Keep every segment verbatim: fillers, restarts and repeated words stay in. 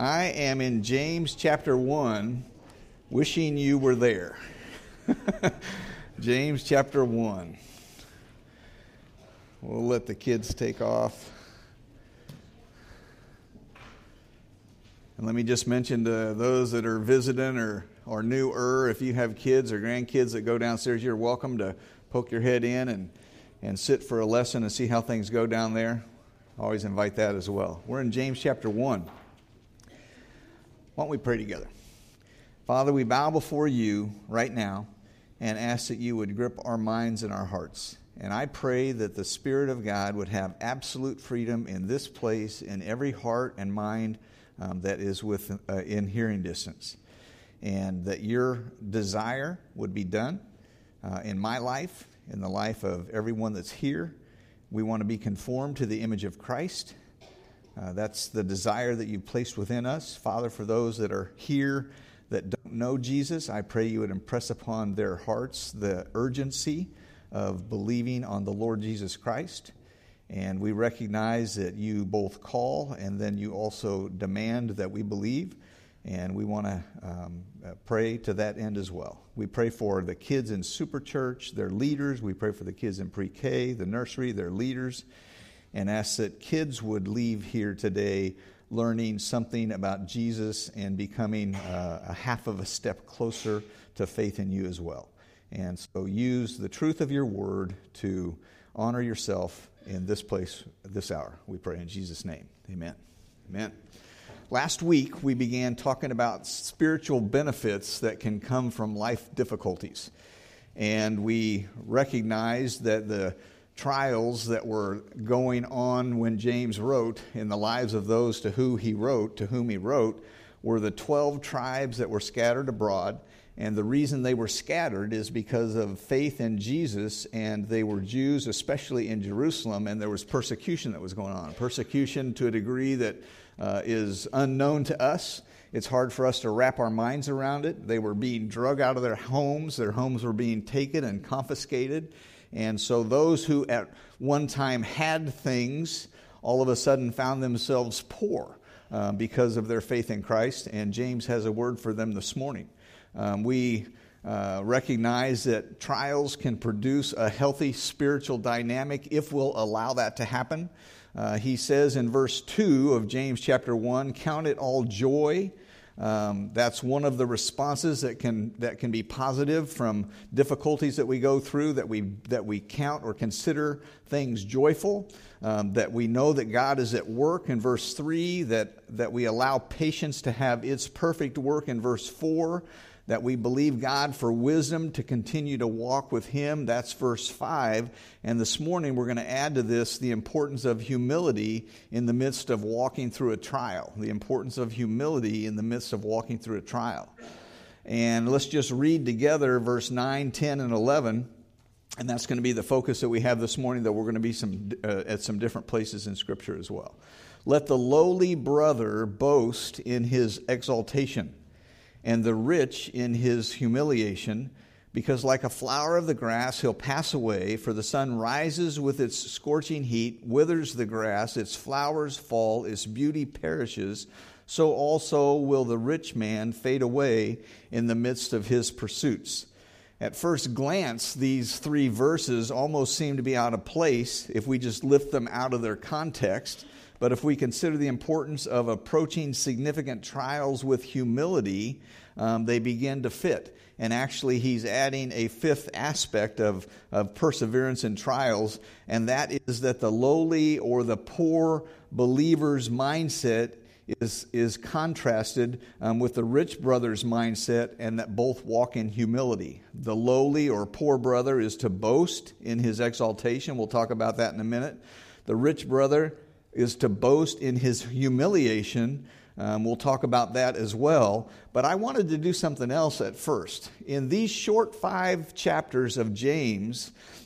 I am in James chapter one, wishing you were there. James chapter one. We'll let the kids take off. And let me just mention to those that are visiting or, or newer, if you have kids or grandkids that go downstairs, you're welcome to poke your head in and, and sit for a lesson and see how things go down there. I always invite that as well. We're in James chapter one. Why don't we pray together? Father, we bow before you right now and ask that you would grip our minds and our hearts. And I pray that the Spirit of God would have absolute freedom in this place, in every heart and mind um, that is within uh, in hearing distance. And that your desire would be done uh, in my life, in the life of everyone that's here. We want to be conformed to the image of Christ. Uh, that's the desire that you've placed within us. Father, for those that are here that don't know Jesus, I pray you would impress upon their hearts the urgency of believing on the Lord Jesus Christ. And we recognize that you both call and then you also demand that we believe. And we want to um, pray to that end as well. We pray for the kids in Super Church, their leaders. We pray for the kids in pre-K, the nursery, their leaders. And ask that kids would leave here today learning something about Jesus and becoming uh, a half of a step closer to faith in you as well. And so use the truth of your word to honor yourself in this place, this hour. We pray in Jesus' name. Amen. Amen. Last week, we began talking about spiritual benefits that can come from life difficulties. And we recognized that the trials that were going on when James wrote in the lives of those to whom he wrote, to whom he wrote, were the twelve tribes that were scattered abroad. And the reason they were scattered is because of faith in Jesus, and they were Jews, especially in Jerusalem, and there was persecution that was going on. Persecution to a degree that uh, is unknown to us. It's hard for us to wrap our minds around it. They were being drug out of their homes. Their homes were being taken and confiscated. And so those who at one time had things all of a sudden found themselves poor uh, because of their faith in Christ. And James has a word for them this morning. Um, we uh, recognize that trials can produce a healthy spiritual dynamic if we'll allow that to happen. Uh, he says in verse two of James chapter one, "Count it all joy." Um, that's one of the responses that can that can be positive from difficulties that we go through, that we that we count or consider things joyful, um, that we know that God is at work in verse three, that, that we allow patience to have its perfect work in verse four, that we believe God for wisdom to continue to walk with Him. That's verse five. And this morning we're going to add to this the importance of humility in the midst of walking through a trial. The importance of humility in the midst of walking through a trial. And let's just read together verse nine, ten, and eleven. And that's going to be the focus that we have this morning, though we're going to be some uh, at some different places in Scripture as well. "Let the lowly brother boast in his exaltation, and the rich in his humiliation, because like a flower of the grass he'll pass away, for the sun rises with its scorching heat, withers the grass, its flowers fall, its beauty perishes, so also will the rich man fade away in the midst of his pursuits." At first glance, these three verses almost seem to be out of place if we just lift them out of their context. But if we consider the importance of approaching significant trials with humility, um, they begin to fit. And actually, he's adding a fifth aspect of, of perseverance in trials, and that is that the lowly or the poor believer's mindset is, is contrasted um, with the rich brother's mindset, and that both walk in humility. The lowly or poor brother is to boast in his exaltation. We'll talk about that in a minute. The rich brother is to boast in his humiliation. Um, we'll talk about that as well. But I wanted to do something else at first. In these short five chapters of James,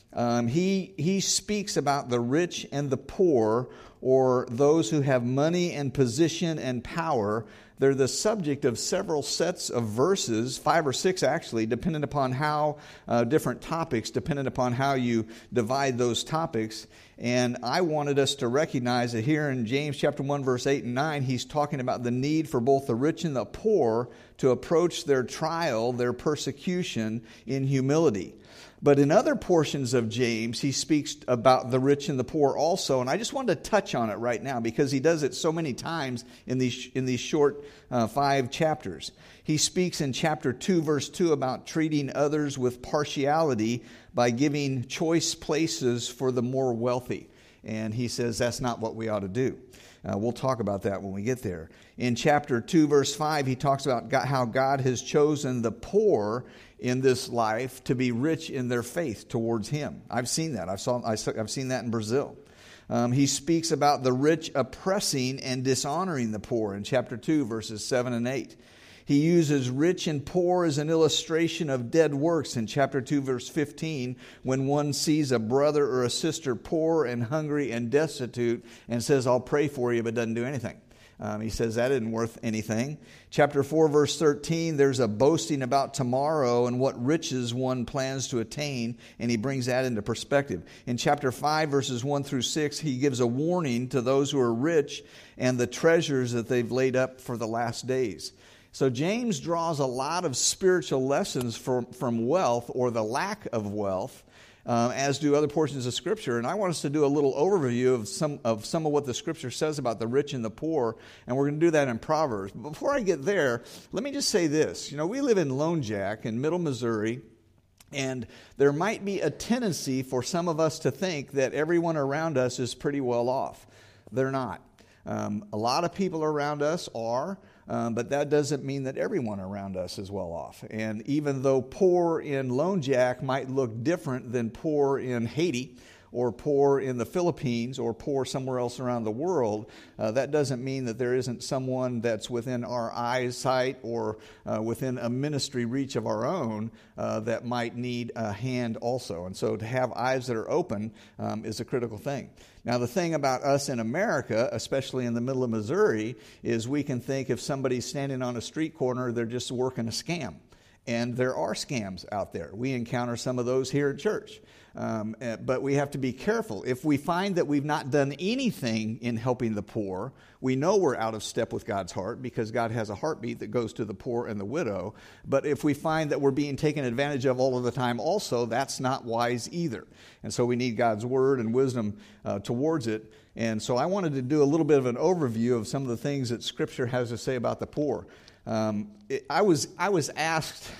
Um, he, he speaks about the rich and the poor, or those who have money and position and power. They're the subject of several sets of verses, five or six actually, depending upon how, uh, different topics, depending upon how you divide those topics. And I wanted us to recognize that here in James chapter one, verse eight and nine, he's talking about the need for both the rich and the poor to approach their trial, their persecution, in humility. But in other portions of James, he speaks about the rich and the poor also. And I just wanted to touch on it right now because he does it so many times in these, in these short uh, five chapters. He speaks in chapter two, verse two, about treating others with partiality by giving choice places for the more wealthy. And he says that's not what we ought to do. Uh, we'll talk about that when we get there. In chapter two, verse five, he talks about God, how God has chosen the poor in this life to be rich in their faith towards Him. I've seen that. I've, saw, I've seen that in Brazil. Um, he speaks about the rich oppressing and dishonoring the poor in chapter two, verses seven and eight. He uses rich and poor as an illustration of dead works in chapter two, verse fifteen, when one sees a brother or a sister poor and hungry and destitute and says, I'll pray for you, but doesn't do anything. Um, he says that isn't worth anything. Chapter four, verse thirteen, there's a boasting about tomorrow and what riches one plans to attain, and he brings that into perspective. In chapter five, verses one through six, he gives a warning to those who are rich and the treasures that they've laid up for the last days. So James draws a lot of spiritual lessons from, from wealth or the lack of wealth, Uh, as do other portions of Scripture. And I want us to do a little overview of some of some of what the Scripture says about the rich and the poor, and we're going to do that in Proverbs. But before I get there, let me just say this. You know, we live in Lone Jack in Middle Missouri, and there might be a tendency for some of us to think that everyone around us is pretty well off. They're not. Um, a lot of people around us are, Um, but that doesn't mean that everyone around us is well off. And even though poor in Lone Jack might look different than poor in Haiti or poor in the Philippines or poor somewhere else around the world, uh, that doesn't mean that there isn't someone that's within our eyesight or uh, within a ministry reach of our own uh, that might need a hand also. And so to have eyes that are open um, is a critical thing. Now, the thing about us in America, especially in the middle of Missouri, is we can think if somebody's standing on a street corner, they're just working a scam. And there are scams out there. We encounter some of those here at church. Um, but we have to be careful. If we find that we've not done anything in helping the poor, we know we're out of step with God's heart because God has a heartbeat that goes to the poor and the widow. But if we find that we're being taken advantage of all of the time also, that's not wise either. And so we need God's word and wisdom uh, towards it. And so I wanted to do a little bit of an overview of some of the things that Scripture has to say about the poor. Um, it, I was I was asked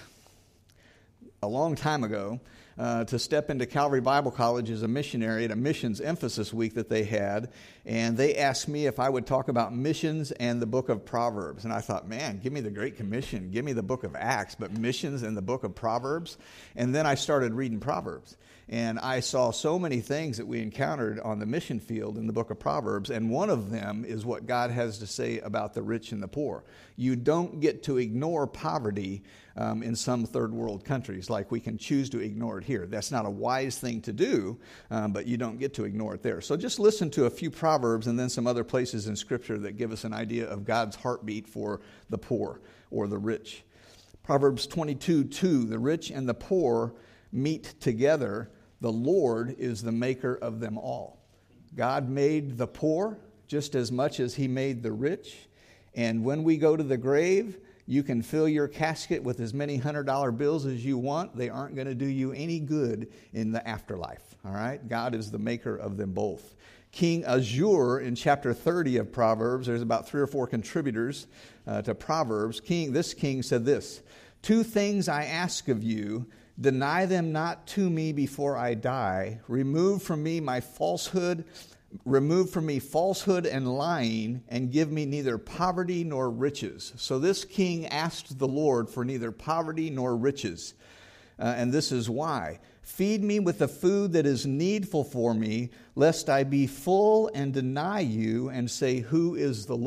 a long time ago uh, to step into Calvary Bible College as a missionary at a missions emphasis week that they had, and they asked me if I would talk about missions and the book of Proverbs. And I thought, man, give me the Great Commission, give me the book of Acts, but missions and the book of Proverbs. And then I started reading Proverbs. And I saw so many things that we encountered on the mission field in the book of Proverbs, and one of them is what God has to say about the rich and the poor. You don't get to ignore poverty um, in some third world countries, like we can choose to ignore it here. That's not a wise thing to do, um, but you don't get to ignore it there. So just listen to a few Proverbs and then some other places in Scripture that give us an idea of God's heartbeat for the poor or the rich. Proverbs twenty-two two, the rich and the poor meet together. The Lord is the maker of them all. God made the poor just as much as He made the rich. And when we go to the grave, you can fill your casket with as many hundred dollar bills as you want. They aren't going to do you any good in the afterlife. All right? God is the maker of them both. King Azur in chapter thirty of Proverbs, there's about three or four contributors uh, to Proverbs. King, this king said this, "Two things I ask of you, deny them not to me before I die. Remove from me my falsehood, remove from me falsehood and lying, and give me neither poverty nor riches." So this king asked the Lord for neither poverty nor riches. Uh, and this is why. "Feed me with the food that is needful for me, lest I be full and deny you and say, 'Who is the Lord?'"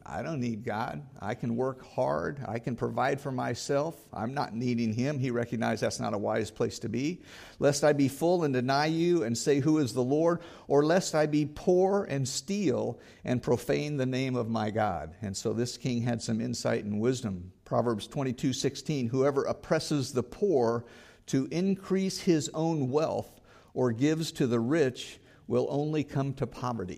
I don't need God. I can work hard. I can provide for myself. I'm not needing him. He recognized that's not a wise place to be. Lest I be full and deny you and say, who is the Lord? Or lest I be poor and steal and profane the name of my God. And so this king had some insight and wisdom. Proverbs twenty-two sixteen, whoever oppresses the poor to increase his own wealth or gives to the rich will only come to poverty.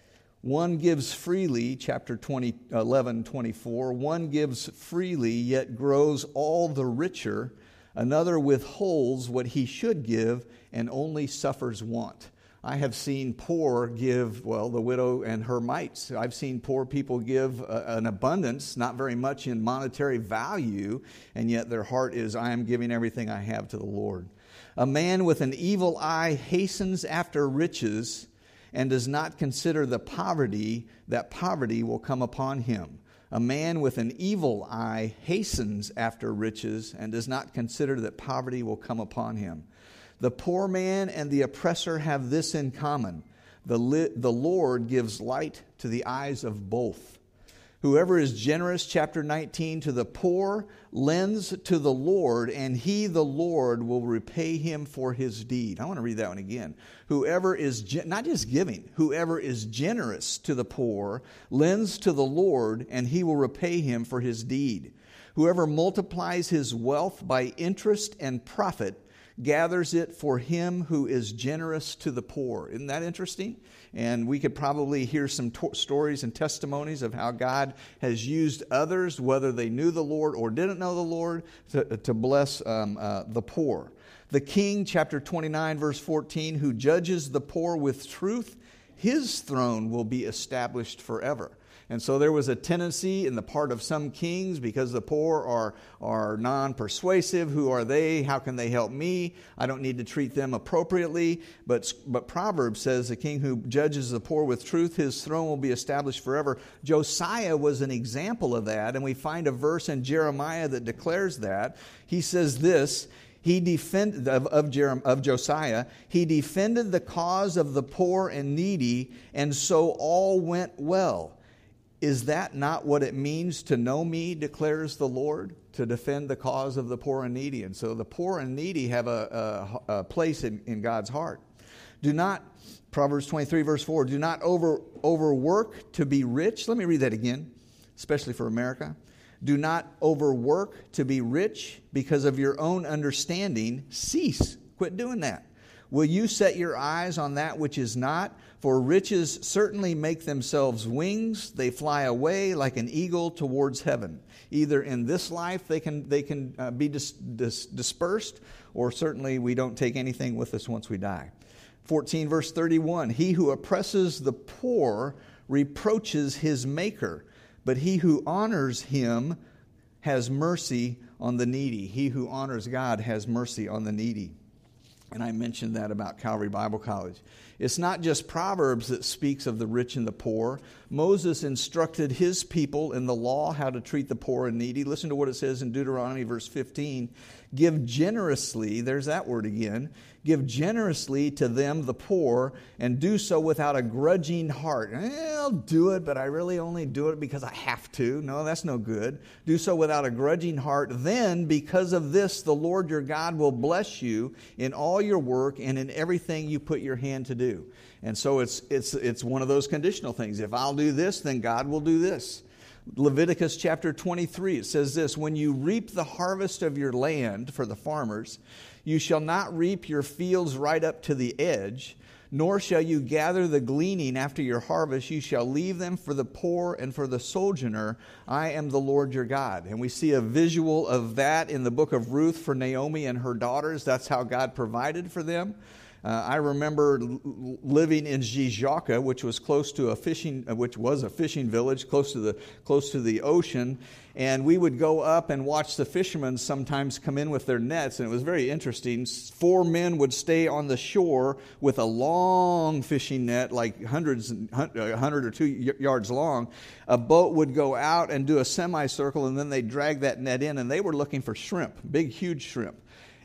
One gives freely, chapter twenty, eleven twenty-four, one gives freely yet grows all the richer. Another withholds what he should give and only suffers want. I have seen poor give, well, the widow and her mites. I've seen poor people give a, an abundance, not very much in monetary value, and yet their heart is, I am giving everything I have to the Lord. A man with an evil eye hastens after riches and does not consider the poverty, that poverty will come upon him. A man with an evil eye hastens after riches and does not consider that poverty will come upon him. The poor man and the oppressor have this in common. The, li- the Lord gives light to the eyes of both. Whoever is generous, chapter nineteen, to the poor lends to the Lord, and he, the Lord, will repay him for his deed. I want to read that one again. Whoever is, ge- not just giving, whoever is generous to the poor lends to the Lord, and he will repay him for his deed. Whoever multiplies his wealth by interest and profit gathers it for him who is generous to the poor. Isn't that interesting? And we could probably hear some to- stories and testimonies of how God has used others, whether they knew the Lord or didn't know the Lord, to, to bless um, uh, the poor. The king, chapter twenty-nine, verse fourteen, who judges the poor with truth, his throne will be established forever. And so there was a tendency in the part of some kings, because the poor are, are non-persuasive. Who are they? How can they help me? I don't need to treat them appropriately. But, but Proverbs says the king who judges the poor with truth, his throne will be established forever. Josiah was an example of that, and we find a verse in Jeremiah that declares that. He says this, He defended of of, Jerem, of Josiah. He defended the cause of the poor and needy, and so all went well. Is that not what it means to know me, declares the Lord, to defend the cause of the poor and needy? And so the poor and needy have a, a, a place in, in God's heart. Do not, Proverbs twenty-three, verse four, do not over overwork to be rich. Let me read that again, especially for America. Do not overwork to be rich because of your own understanding. Cease. Quit doing that. Will you set your eyes on that which is not? For riches certainly make themselves wings. They fly away like an eagle towards heaven. Either in this life they can they can uh, be dis, dis, dispersed, or certainly we don't take anything with us once we die. fourteen verse thirty-one, he who oppresses the poor reproaches his maker, but he who honors him has mercy on the needy. He who honors God has mercy on the needy. And I mentioned that about Calvary Bible College. It's not just Proverbs that speaks of the rich and the poor. Moses instructed his people in the law how to treat the poor and needy. Listen to what it says in Deuteronomy verse fifteen. Give generously, there's that word again, give generously to them the poor, and do so without a grudging heart. Eh, I'll do it, but I really only do it because I have to. No, that's no good. Do so without a grudging heart. Then, because of this, the Lord your God will bless you in all your work and in everything you put your hand to do. And so it's it's it's one of those conditional things. If I'll do this, then God will do this. Leviticus chapter twenty-three, it says this, when you reap the harvest of your land for the farmers, you shall not reap your fields right up to the edge, nor shall you gather the gleaning after your harvest. You shall leave them for the poor and for the sojourner. I am the Lord your God. And we see a visual of that in the book of Ruth for Naomi and her daughters. That's how God provided for them. Uh, I remember l- living in Zizaka, which was close to a fishing, uh, which was a fishing village, close to the close to the ocean, and we would go up and watch the fishermen sometimes come in with their nets, and it was very interesting. Four men would stay on the shore with a long fishing net, like hundreds, a hundred or two yards long. A boat would go out and do a semicircle, and then they'd drag that net in, and they were looking for shrimp, big, huge shrimp.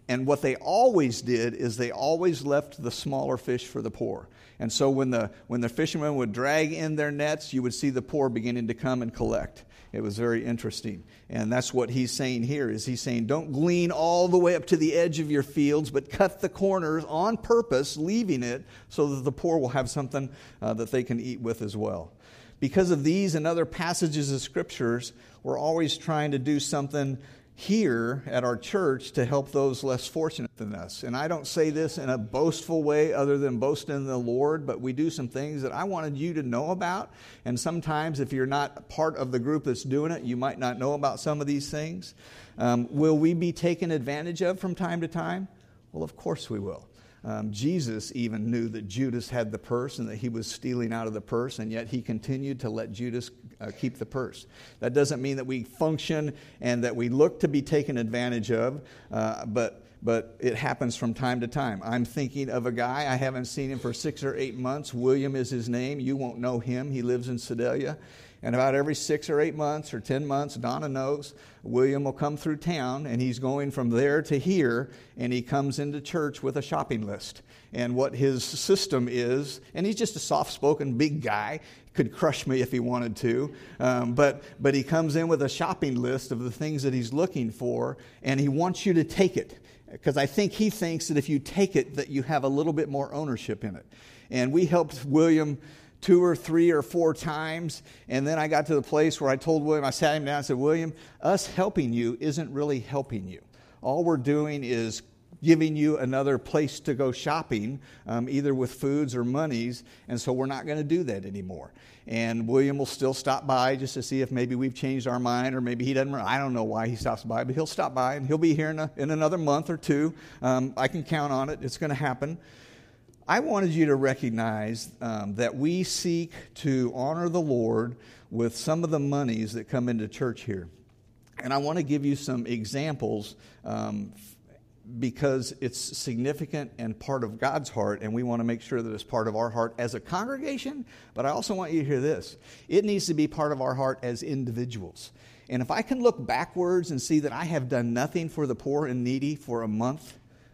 and what they always did is they always left the smaller fish for the poor. And so when the when the fishermen would drag in their nets, you would see the poor beginning to come and collect. It was very interesting. And that's what he's saying here, is he's saying, don't glean all the way up to the edge of your fields, but cut the corners on purpose, leaving it so that the poor will have something uh, that they can eat with as well. Because of these and other passages of Scriptures, we're always trying to do something here at our church to help those less fortunate than us. And I don't say this in a boastful way other than boasting in the Lord, but we do some things that I wanted you to know about. And sometimes if you're not part of the group that's doing it, you might not know about some of these things. Um, will we be taken advantage of from time to time? Well, of course we will. Um, Jesus even knew that Judas had the purse and that he was stealing out of the purse, and yet he continued to let Judas uh, keep the purse. That doesn't mean that we function and that we look to be taken advantage of, uh, but but it happens from time to time. I'm thinking of a guy, I haven't seen him for six or eight months. William is his name. You won't know him. He lives in Sedalia. And about every six or eight months or ten months, Donna knows, William will come through town, and he's going from there to here, and he comes into church with a shopping list. And what his system is, and he's just a soft-spoken big guy, could crush me if he wanted to, um, but but he comes in with a shopping list of the things that he's looking for, and he wants you to take it. Because I think he thinks that if you take it, that you have a little bit more ownership in it. And we helped William two or three or four times, and then I got to the place where I told William, I sat him down and said, William, us helping you isn't really helping you. All we're doing is giving you another place to go shopping, um, either with foods or monies, and so we're not going to do that anymore. And William will still stop by just to see if maybe we've changed our mind, or maybe he doesn't. I don't know why he stops by, but he'll stop by, and he'll be here in, a, in another month or two. Um, I can count on it. It's going to happen. I wanted you to recognize um, that we seek to honor the Lord with some of the monies that come into church here. And I want to give you some examples um, because it's significant and part of God's heart, and we want to make sure that it's part of our heart as a congregation. But I also want you to hear this. It needs to be part of our heart as individuals. And if I can look backwards and see that I have done nothing for the poor and needy for a month,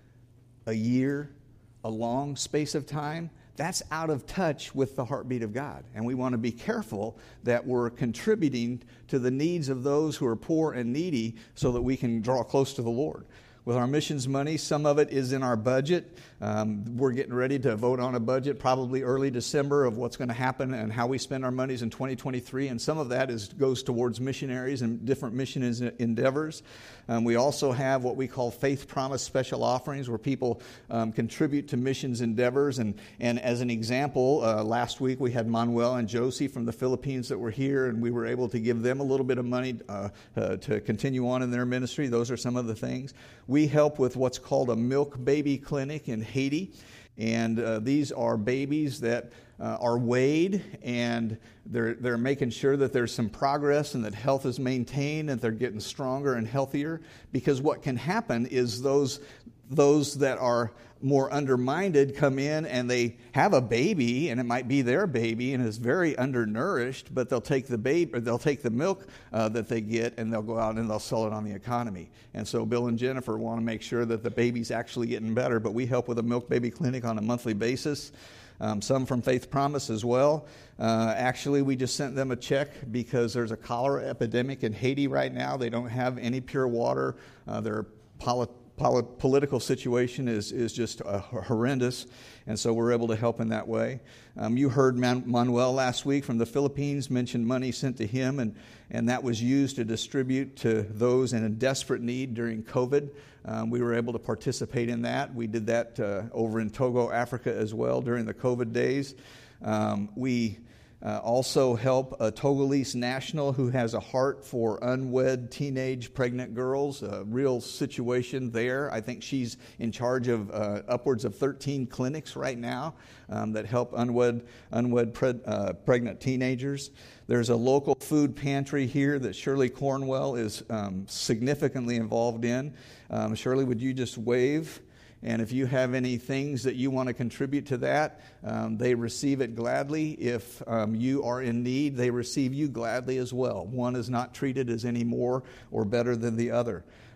a year, a long space of time, that's out of touch with the heartbeat of God. And we want to be careful that we're contributing to the needs of those who are poor and needy so that we can draw close to the Lord. With our missions money, some of it is in our budget. Um, we're getting ready to vote on a budget probably early December of what's going to happen and how we spend our monies in twenty twenty-three. And some of that is goes towards missionaries and different mission endeavors. Um, we also have what we call Faith Promise special offerings, where people um, contribute to missions endeavors. And, and as an example, uh, last week we had Manuel and Josie from the Philippines that were here, and we were able to give them a little bit of money uh, uh, to continue on in their ministry. Those are some of the things. We help with what's called a milk baby clinic in Haiti. And uh, these are babies that uh, are weighed, and they're they're making sure that there's some progress and that health is maintained and they're getting stronger and healthier. Because what can happen is those those that are more undermined come in and they have a baby, and it might be their baby and is very undernourished, but they'll take the baby or they'll take the milk uh, that they get and they'll go out and they'll sell it on the economy. And so Bill and Jennifer want to make sure that the baby's actually getting better, but we help with a milk baby clinic on a monthly basis. Um, some from Faith Promise as well. Uh, actually, we just sent them a check because there's a cholera epidemic in Haiti right now. They don't have any pure water. Uh, their polit- polit- political situation is, is just uh, horrendous, and so we're able to help in that way. Um, you heard Man- Manuel last week from the Philippines mention money sent to him, and, and that was used to distribute to those in a desperate need during COVID. Um, we were able to participate in that. We did that uh, over in Togo, Africa as well during the COVID days. Um, we uh, also help a Togolese national who has a heart for unwed teenage pregnant girls, a real situation there. I think she's in charge of uh, upwards of thirteen clinics right now um, that help unwed, unwed pre- uh, pregnant teenagers. There's a local food pantry here that Shirley Cornwell is um, significantly involved in. Um, Shirley, would you just wave? And if you have any things that you want to contribute to that, um, they receive it gladly. If um, you are in need, they receive you gladly as well. One is not treated as any more or better than the other.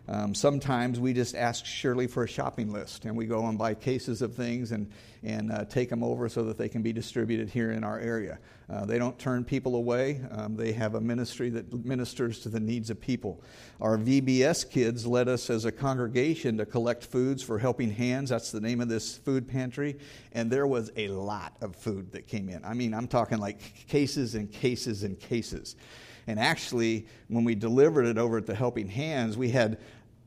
Um, sometimes we just ask Shirley for a shopping list, and we go and buy cases of things and, and uh, take them over so that they can be distributed here in our area. Uh, they don't turn people away. Um, they have a ministry that ministers to the needs of people. Our V B S kids led us as a congregation to collect foods for Helping Hands. That's the name of this food pantry. And there was a lot of food that came in. I mean, I'm talking like cases and cases and cases. And actually, when we delivered it over at the Helping Hands, we had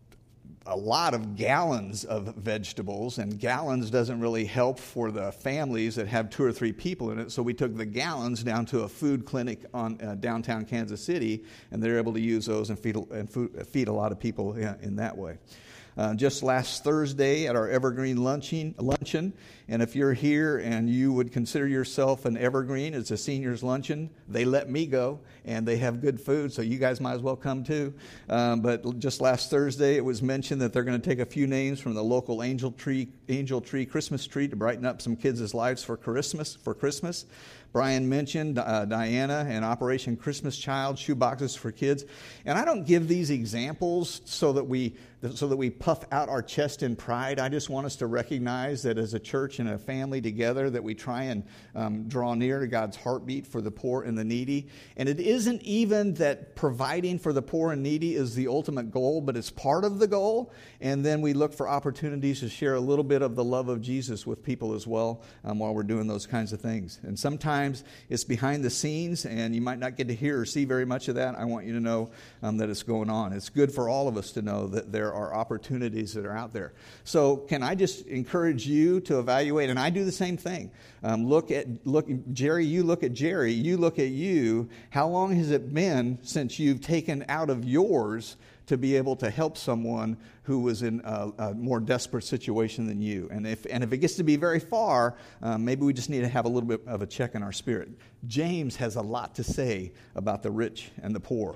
a lot of gallons of vegetables, and gallons doesn't really help for the families that have two or three people in it. So we took the gallons down to a food clinic on uh, downtown Kansas City, and they're able to use those and feed, and food, feed a lot of people in, in that way. Uh, just last Thursday at our Evergreen luncheon, luncheon, and if you're here and you would consider yourself an Evergreen, it's a seniors luncheon, they let me go, and they have good food, so you guys might as well come too. Um, but just last Thursday, it was mentioned that they're going to take a few names from the local Angel Tree Angel Tree Christmas tree to brighten up some kids' lives for Christmas. For Christmas. Brian mentioned uh, Diana and Operation Christmas Child, shoe boxes for kids. And I don't give these examples so that we so that we puff out our chest in pride. I just want us to recognize that as a church and a family together that we try and um, draw near to God's heartbeat for the poor and the needy. And it isn't even that providing for the poor and needy is the ultimate goal, but it's part of the goal. And then we look for opportunities to share a little bit of the love of Jesus with people as well um, while we're doing those kinds of things. And sometimes it's behind the scenes, and you might not get to hear or see very much of that. I want you to know um, that it's going on. It's good for all of us to know that there are opportunities that are out there. So can I just encourage you to evaluate, and I do the same thing. Um, look at, look, Jerry, you look at Jerry, you look at you. How long has it been since you've taken out of yours to be able to help someone who was in a, a more desperate situation than you? And if and if it gets to be very far, um, maybe we just need to have a little bit of a check in our spirit. James has a lot to say about the rich and the poor.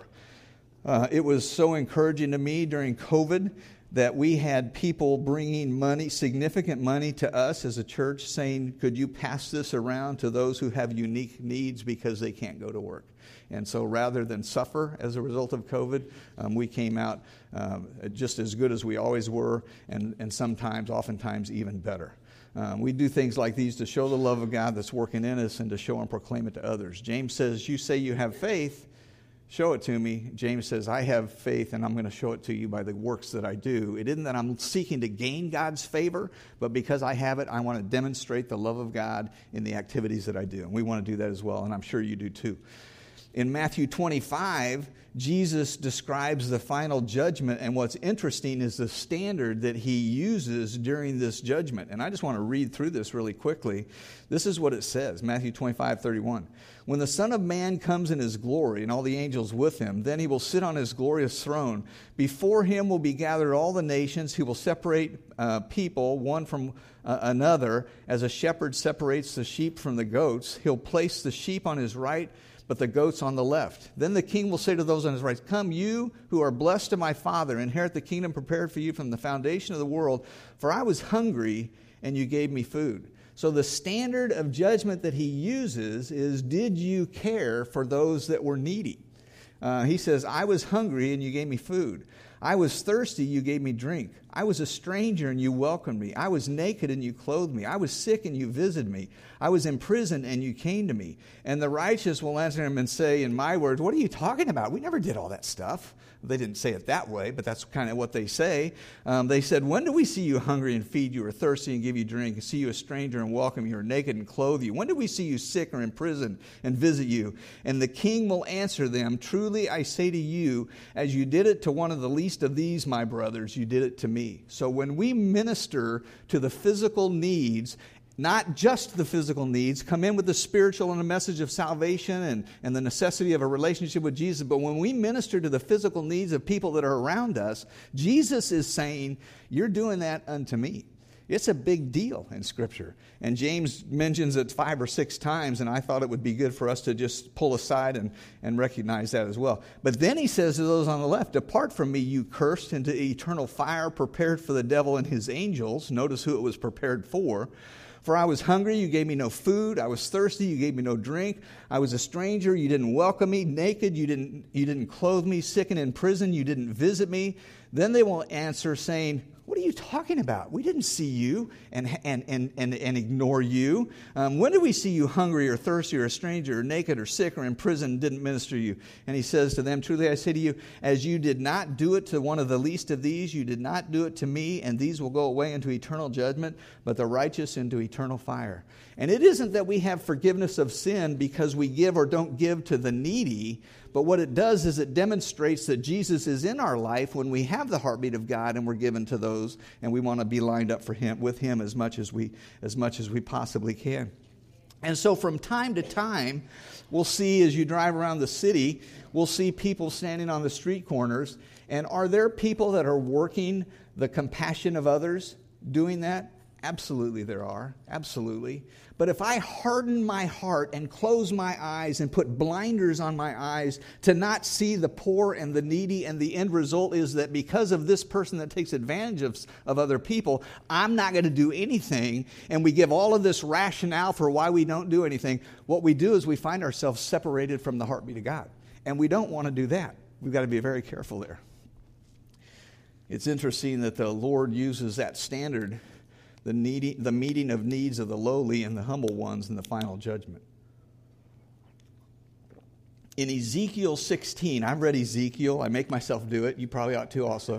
Uh, it was so encouraging to me during COVID that we had people bringing money, significant money to us as a church, saying, could you pass this around to those who have unique needs because they can't go to work? And so rather than suffer as a result of COVID, um, we came out um, just as good as we always were, and, and sometimes, oftentimes, even better. Um, we do things like these to show the love of God that's working in us and to show and proclaim it to others. James says, you say you have faith, show it to me. James says, I have faith, and I'm going to show it to you by the works that I do. It isn't that I'm seeking to gain God's favor, but because I have it, I want to demonstrate the love of God in the activities that I do. And we want to do that as well, and I'm sure you do too. In Matthew twenty-five, Jesus describes the final judgment, and what's interesting is the standard that he uses during this judgment. And I just want to read through this really quickly. This is what it says, Matthew twenty-five thirty-one. When the Son of Man comes in his glory and all the angels with him, then he will sit on his glorious throne. Before him will be gathered all the nations. He will separate uh, people one from uh, another as a shepherd separates the sheep from the goats. He'll place the sheep on his right, but the goats on the left. Then the king will say to those on his right, come, you who are blessed of my Father, inherit the kingdom prepared for you from the foundation of the world. For I was hungry, and you gave me food. So the standard of judgment that he uses is, did you care for those that were needy? Uh, he says, I was hungry, and you gave me food. I was thirsty, you gave me drink. I was a stranger, and you welcomed me. I was naked, and you clothed me. I was sick, and you visited me. I was in prison, and you came to me. And the righteous will answer him and say, in my words, what are you talking about? We never did all that stuff. They didn't say it that way, but that's kind of what they say. Um, they said, when do we see you hungry and feed you, or thirsty and give you drink, and see you a stranger and welcome you, or naked and clothe you? When do we see you sick or in prison and visit you? And the king will answer them, truly I say to you, as you did it to one of the least of these, my brothers, you did it to me. So when we minister to the physical needs, not just the physical needs, come in with the spiritual and the message of salvation and, and the necessity of a relationship with Jesus, but when we minister to the physical needs of people that are around us, Jesus is saying, you're doing that unto me. It's a big deal in Scripture. And James mentions it five or six times, and I thought it would be good for us to just pull aside and, and recognize that as well. But then he says to those on the left, depart from me, you cursed, into eternal fire prepared for the devil and his angels. Notice who it was prepared for. For I was hungry, you gave me no food. I was thirsty, you gave me no drink. I was a stranger, you didn't welcome me. Naked, you didn't, you didn't clothe me. Sick and in prison, you didn't visit me. Then they will answer, saying, what are you talking about? We didn't see you and and and and, and ignore you. Um, when did we see you hungry or thirsty or a stranger or naked or sick or in prison and didn't minister to you? And he says to them, truly I say to you, as you did not do it to one of the least of these, you did not do it to me, and these will go away into eternal judgment, but the righteous into eternal fire. And it isn't that we have forgiveness of sin because we give or don't give to the needy, but what it does is it demonstrates that Jesus is in our life when we have the heartbeat of God and we're given to those, and we want to be lined up for Him with Him as much as we as much as we possibly can. And so from time to time, we'll see as you drive around the city, we'll see people standing on the street corners. And are there people that are working the compassion of others, doing that? Absolutely there are. Absolutely. But if I harden my heart and close my eyes and put blinders on my eyes to not see the poor and the needy, and the end result is that because of this person that takes advantage of, of other people, I'm not going to do anything, and we give all of this rationale for why we don't do anything, what we do is we find ourselves separated from the heartbeat of God. And we don't want to do that. We've got to be very careful there. It's interesting that the Lord uses that standard, the needy, the meeting of needs of the lowly and the humble ones in the final judgment. In Ezekiel sixteen, I've read Ezekiel. I make myself do it. You probably ought to also.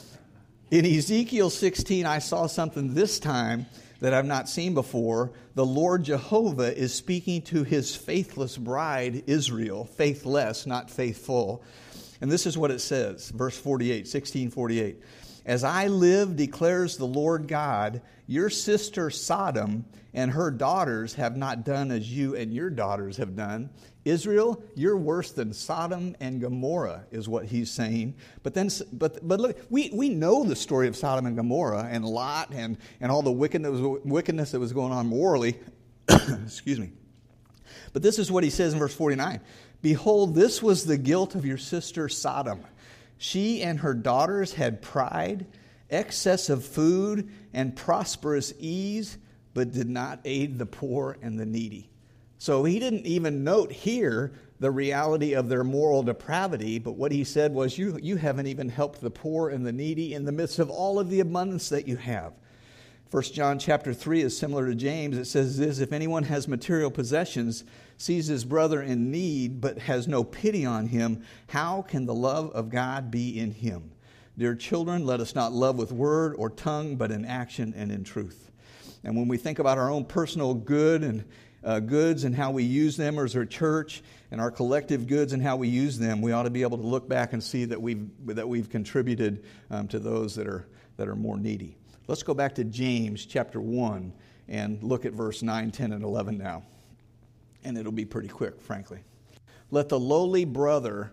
In Ezekiel sixteen, I saw something this time that I've not seen before. The Lord Jehovah is speaking to His faithless bride, Israel. Faithless, not faithful. And this is what it says, verse forty-eight, sixteen forty-eight. As I live, declares the Lord God, your sister Sodom and her daughters have not done as you and your daughters have done. Israel, you're worse than Sodom and Gomorrah, is what he's saying. But then, but but look, we, we know the story of Sodom and Gomorrah and Lot and, and all the wickedness, wickedness that was going on morally. Excuse me. But this is what he says in verse forty-nine. Behold, this was the guilt of your sister Sodom. She and her daughters had pride, excess of food, and prosperous ease, but did not aid the poor and the needy. So he didn't even note here the reality of their moral depravity, but what he said was, you, you haven't even helped the poor and the needy in the midst of all of the abundance that you have. First John chapter three is similar to James. It says this, if anyone has material possessions, sees his brother in need, but has no pity on him, how can the love of God be in him? Dear children, let us not love with word or tongue, but in action and in truth. And when we think about our own personal good and uh, goods and how we use them as our church, and our collective goods and how we use them, we ought to be able to look back and see that we've that we've contributed um, to those that are that are more needy. Let's go back to James chapter one and look at verse nine, ten, and eleven now. And it'll be pretty quick, frankly. Let the lowly brother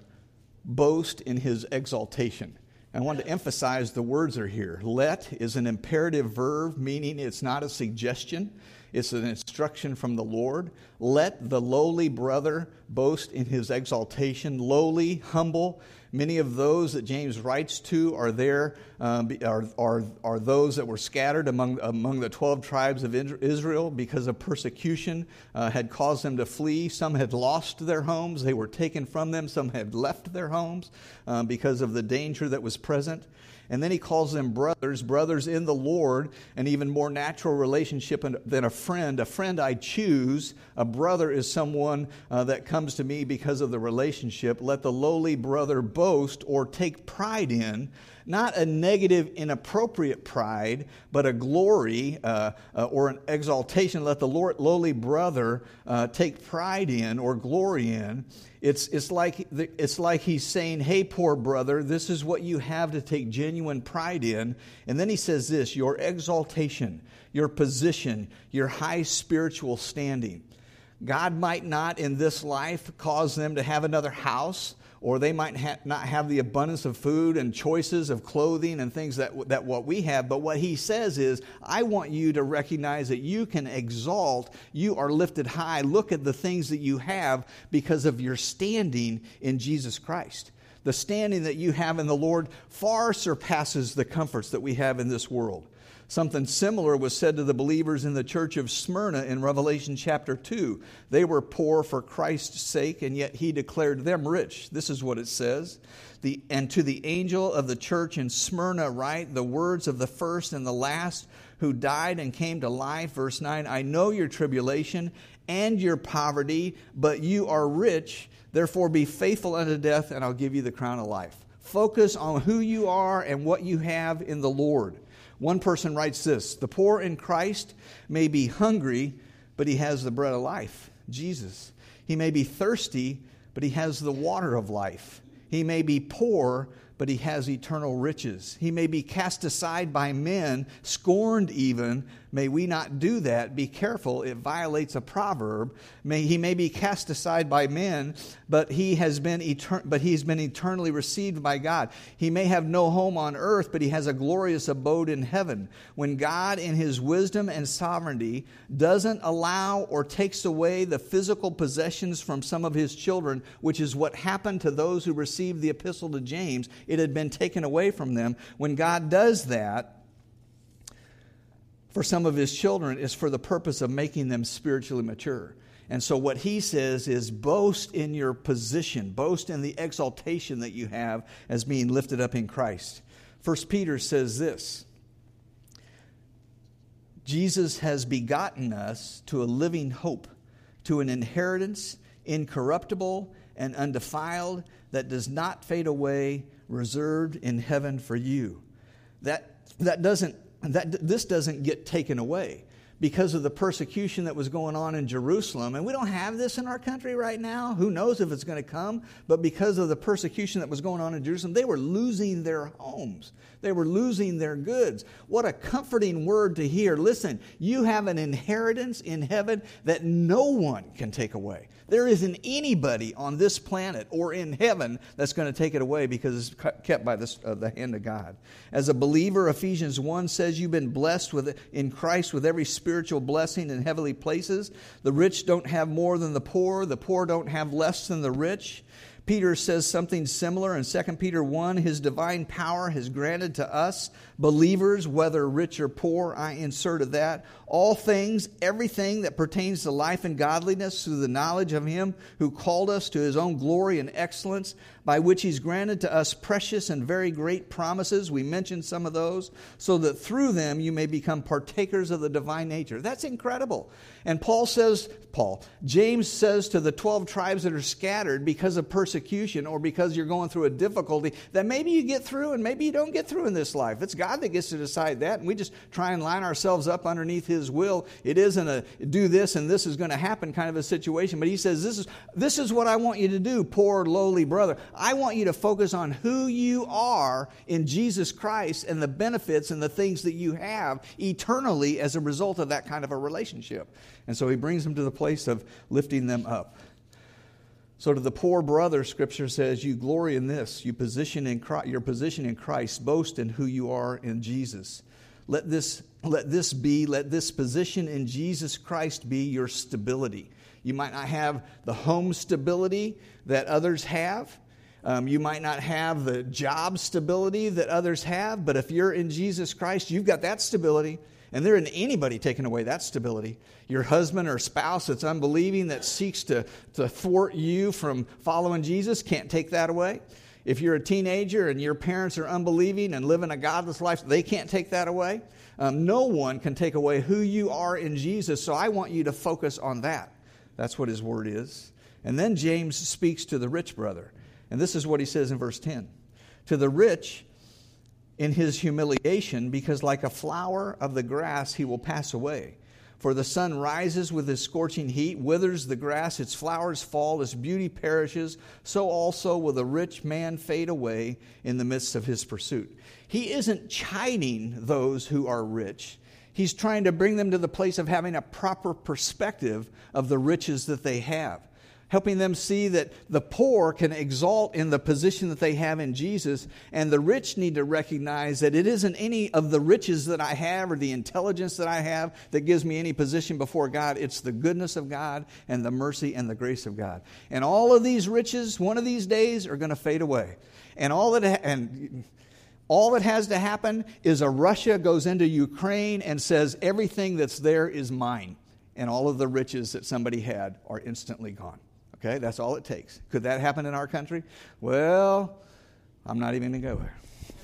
boast in his exaltation. I want to emphasize the words are here. Let is an imperative verb, meaning it's not a suggestion. It's an instruction from the Lord. Let the lowly brother boast in his exaltation. Lowly, humble. Many of those that James writes to are there, um, are, are, are those that were scattered among, among the twelve tribes of Israel because of persecution uh, had caused them to flee. Some had lost their homes. They were taken from them. Some had left their homes uh, because of the danger that was present. And then he calls them brothers, brothers in the Lord, an even more natural relationship than a friend. A friend I choose. A brother is someone uh, that comes to me because of the relationship. Let the lowly brother boast or take pride in, not a negative, inappropriate pride, but a glory uh, uh, or an exaltation. Let the Lord, lowly brother uh, take pride in or glory in. It's it's like the, it's like he's saying, hey, poor brother, this is what you have to take genuine pride in. And then he says this, your exaltation, your position, your high spiritual standing. God might not in this life cause them to have another house, or they might ha- not have the abundance of food and choices of clothing and things that, that what we have. But what he says is, I want you to recognize that you can exalt, you are lifted high. Look at the things that you have because of your standing in Jesus Christ. The standing that you have in the Lord far surpasses the comforts that we have in this world. Something similar was said to the believers in the church of Smyrna in Revelation chapter two. They were poor for Christ's sake, and yet he declared them rich. This is what it says. The, and to the angel of the church in Smyrna write the words of the first and the last who died and came to life. Verse nine, I know your tribulation and your poverty, but you are rich. Therefore be faithful unto death, and I'll give you the crown of life. Focus on who you are and what you have in the Lord. One person writes this, the poor in Christ may be hungry, but he has the bread of life, Jesus. He may be thirsty, but he has the water of life. He may be poor, but he has eternal riches. He may be cast aside by men, scorned even. May we not do that. Be careful, it violates a proverb. May, he may be cast aside by men, but he has been etern- but he's been eternally received by God. He may have no home on earth, but he has a glorious abode in heaven. When God, in his wisdom and sovereignty, doesn't allow or takes away the physical possessions from some of his children, which is what happened to those who received the epistle to James, it had been taken away from them. When God does that, for some of his children is for the purpose of making them spiritually mature. And so what he says is boast in your position, boast in the exaltation that you have as being lifted up in Christ. First Peter says this, Jesus has begotten us to a living hope, to an inheritance incorruptible and undefiled that does not fade away, reserved in heaven for you. That, that doesn't That this doesn't get taken away because of the persecution that was going on in Jerusalem. And we don't have this in our country right now. Who knows if it's going to come? But because of the persecution that was going on in Jerusalem, they were losing their homes. They were losing their goods. What a comforting word to hear. Listen, you have an inheritance in heaven that no one can take away. There isn't anybody on this planet or in heaven that's going to take it away because it's kept by this, uh, the hand of God. As a believer, Ephesians one says you've been blessed with in Christ with every spiritual blessing in heavenly places. The rich don't have more than the poor. The poor don't have less than the rich. Peter says something similar in Second Peter one. His divine power has granted to us, believers, whether rich or poor, I inserted that, all things, everything that pertains to life and godliness through the knowledge of Him who called us to His own glory and excellence, by which He's granted to us precious and very great promises. We mentioned some of those, so that through them you may become partakers of the divine nature. That's incredible. And Paul says, Paul, James says to the twelve tribes that are scattered because of persecution or because you're going through a difficulty that maybe you get through and maybe you don't get through in this life. It's God that gets to decide that, and we just try and line ourselves up underneath His will. It isn't a do this and this is going to happen kind of a situation, but He says, this is, this is what I want you to do, poor, lowly brother. I want you to focus on who you are in Jesus Christ and the benefits and the things that you have eternally as a result of that kind of a relationship. And so he brings them to the place of lifting them up. So to the poor brother, Scripture says, you glory in this, you position in Christ, your position in Christ, boast in who you are in Jesus. Let this, let this be, let this position in Jesus Christ be your stability. You might not have the home stability that others have. Um, you might not have the job stability that others have, but if you're in Jesus Christ, you've got that stability. And there isn't anybody taking away that stability. Your husband or spouse that's unbelieving, that seeks to, to thwart you from following Jesus, can't take that away. If you're a teenager and your parents are unbelieving and living a godless life, they can't take that away. Um, no one can take away who you are in Jesus, so I want you to focus on that. That's what his word is. And then James speaks to the rich brother. And this is what he says in verse ten. To the rich, in his humiliation, because like a flower of the grass he will pass away. For the sun rises with his scorching heat, withers the grass, its flowers fall, its beauty perishes. So also will the rich man fade away in the midst of his pursuit. He isn't chiding those who are rich. He's trying to bring them to the place of having a proper perspective of the riches that they have. Helping them see that the poor can exalt in the position that they have in Jesus, and the rich need to recognize that it isn't any of the riches that I have or the intelligence that I have that gives me any position before God. It's the goodness of God and the mercy and the grace of God. And all of these riches, one of these days, are going to fade away. And all that and All that has to happen is a Russia goes into Ukraine and says everything that's there is mine. And all of the riches that somebody had are instantly gone. Okay, that's all it takes. Could that happen in our country? Well, I'm not even going to go there.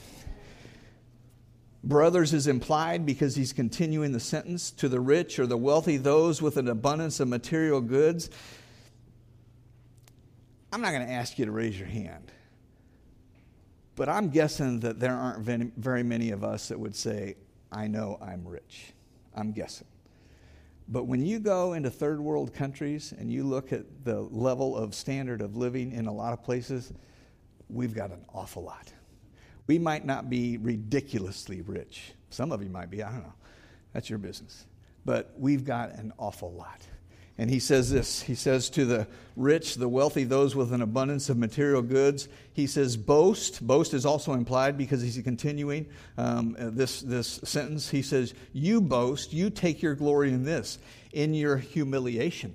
Brothers is implied because he's continuing the sentence. To the rich or the wealthy, those with an abundance of material goods. I'm not going to ask you to raise your hand. But I'm guessing that there aren't very many of us that would say, I know I'm rich. I'm guessing. But when you go into third world countries and you look at the level of standard of living in a lot of places, we've got an awful lot. We might not be ridiculously rich. Some of you might be, I don't know. That's your business. But we've got an awful lot. And he says this, he says to the rich, the wealthy, those with an abundance of material goods, he says boast. Boast is also implied because he's continuing um, this, this sentence. He says, you boast, you take your glory in this, in your humiliation.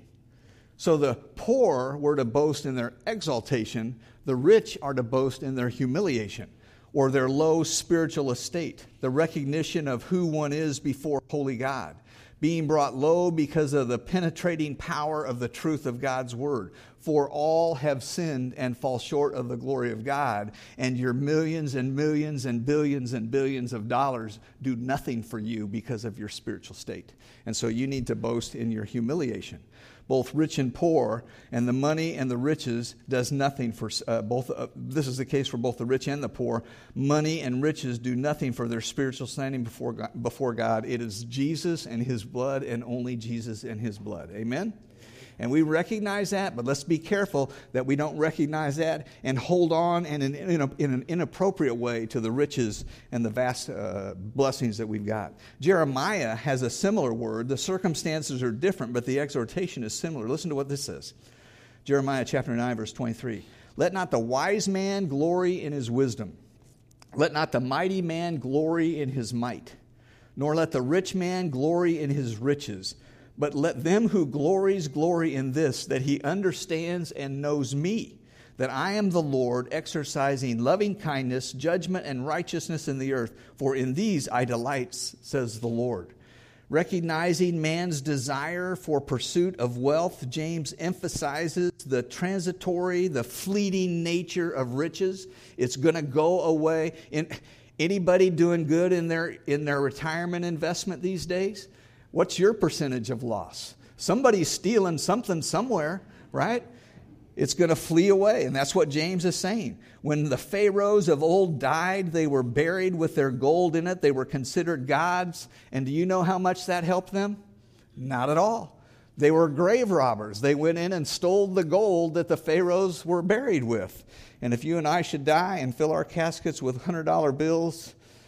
So the poor were to boast in their exaltation, the rich are to boast in their humiliation, or their low spiritual estate, the recognition of who one is before holy God. Being brought low because of the penetrating power of the truth of God's word. For all have sinned and fall short of the glory of God, and your millions and millions and billions and billions of dollars do nothing for you because of your spiritual state. And so you need to boast in your humiliation. Both rich and poor, and the money and the riches does nothing for uh, both. Uh, this is the case for both the rich and the poor. Money and riches do nothing for their spiritual standing before God, before God. It is Jesus and his blood, and only Jesus and his blood. Amen? And we recognize that, but let's be careful that we don't recognize that and hold on in an, in a, in an inappropriate way to the riches and the vast uh, blessings that we've got. Jeremiah has a similar word. The circumstances are different, but the exhortation is similar. Listen to what this says. Jeremiah chapter nine, verse twenty-three. Let not the wise man glory in his wisdom. Let not the mighty man glory in his might. Nor let the rich man glory in his riches. But let them who glories glory in this, that he understands and knows me, that I am the Lord, exercising loving kindness, judgment, and righteousness in the earth. For in these I delight, says the Lord. Recognizing man's desire for pursuit of wealth, James emphasizes the transitory, the fleeting nature of riches. It's going to go away. In, anybody doing good in their in their retirement investment these days? What's your percentage of loss? Somebody's stealing something somewhere, right? It's going to flee away. And that's what James is saying. When the pharaohs of old died, they were buried with their gold in it. They were considered gods. And do you know how much that helped them? Not at all. They were grave robbers. They went in and stole the gold that the pharaohs were buried with. And if you and I should die and fill our caskets with one hundred dollar bills,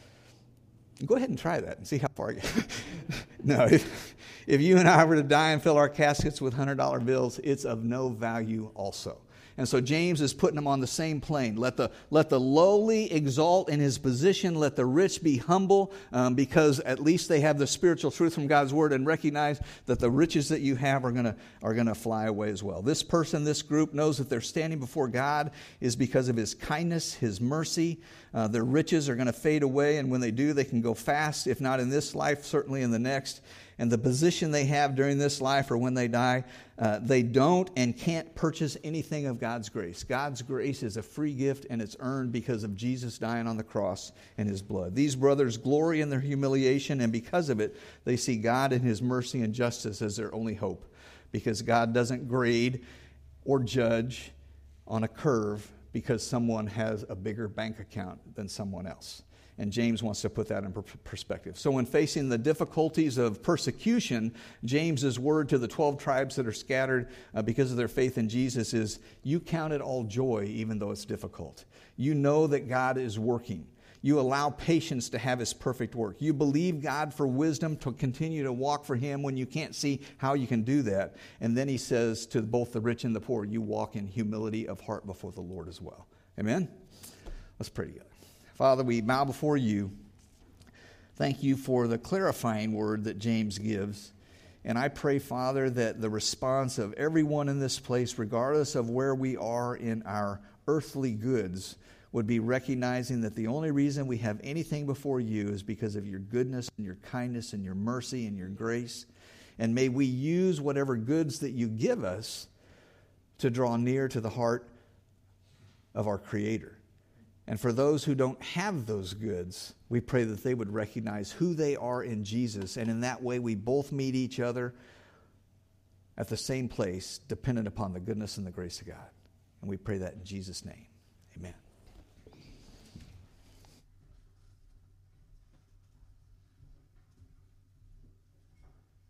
go ahead and try that and see how far you get. No, if, if you and I were to die and fill our caskets with one hundred dollar bills, it's of no value also. And so James is putting them on the same plane. Let the, let the lowly exalt in his position. Let the rich be humble um, because at least they have the spiritual truth from God's word and recognize that the riches that you have are going to are going to fly away as well. This person, this group knows that they're standing before God is because of his kindness, his mercy. Uh, their riches are going to fade away, and when they do, they can go fast, if not in this life, certainly in the next. And the position they have during this life or when they die, uh, they don't and can't purchase anything of God's grace. God's grace is a free gift, and it's earned because of Jesus dying on the cross and his blood. These brothers glory in their humiliation, and because of it, they see God in his mercy and justice as their only hope, because God doesn't grade or judge on a curve because someone has a bigger bank account than someone else. And James wants to put that in perspective. So when facing the difficulties of persecution, James's word to the twelve tribes that are scattered uh, because of their faith in Jesus is, you count it all joy even though it's difficult. You know that God is working. You allow patience to have his perfect work. You believe God for wisdom to continue to walk for him when you can't see how you can do that. And then he says to both the rich and the poor, you walk in humility of heart before the Lord as well. Amen? Let's pray together. Father, we bow before you. Thank you for the clarifying word that James gives. And I pray, Father, that the response of everyone in this place, regardless of where we are in our earthly goods, would be recognizing that the only reason we have anything before you is because of your goodness and your kindness and your mercy and your grace. And may we use whatever goods that you give us to draw near to the heart of our Creator. And for those who don't have those goods, we pray that they would recognize who they are in Jesus. And in that way, we both meet each other at the same place, dependent upon the goodness and the grace of God. And we pray that in Jesus' name. Amen.